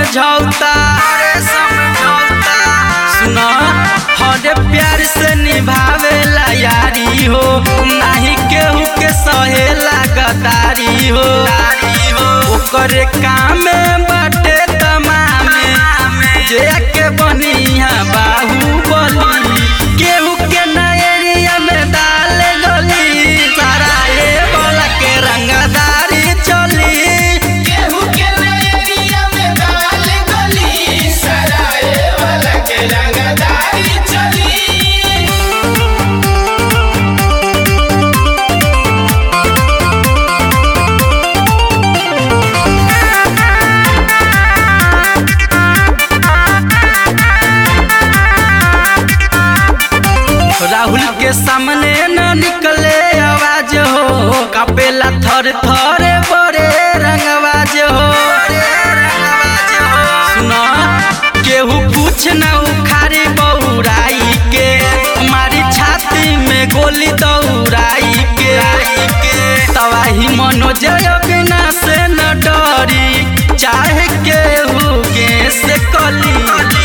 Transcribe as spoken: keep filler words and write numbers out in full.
समझौता सुना हरे प्यार से निभावेला यारी हो, नाही केहू के सहेला गदारी हो। ओकरे काम बाटे तमामे जे के बनिया बाहुबली, केहू के नैरिया में डाल गली, सारा ये बोला के रंगदारी चली। केहू के नैरिया में डाल गली, सारा ये बोला के रंगदारी चली। राहुल के सामने न निकले आवाज हो, कापेला थर थर बड़े रंगवाज हो। सुना केहू कुछ न उखाड़ी बौराई के, हमारी छाती में गोली दौड़ाई के। तवाही मनोजय बिना से न डरी, चाहे केहू के से कली।